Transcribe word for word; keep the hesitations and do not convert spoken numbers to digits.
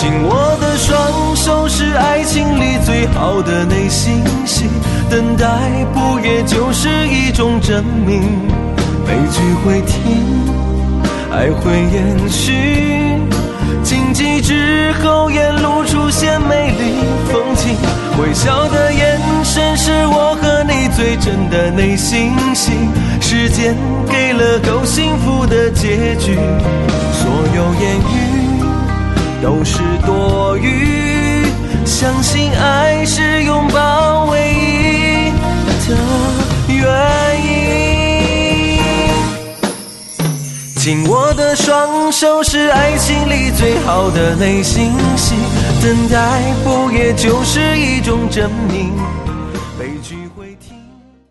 紧握的双手是爱情里最好的内心戏，等待不也就是一种证明？悲剧会停，爱会延续，荆棘之后沿路出现美丽风景，微笑的眼神是我和你最真的内心戏，时间给了够幸福的结局，所有言语都是多余，相信爱是拥抱唯一的原因。紧握的双手是爱情里最好的内心戏，等待不也就是一种证明？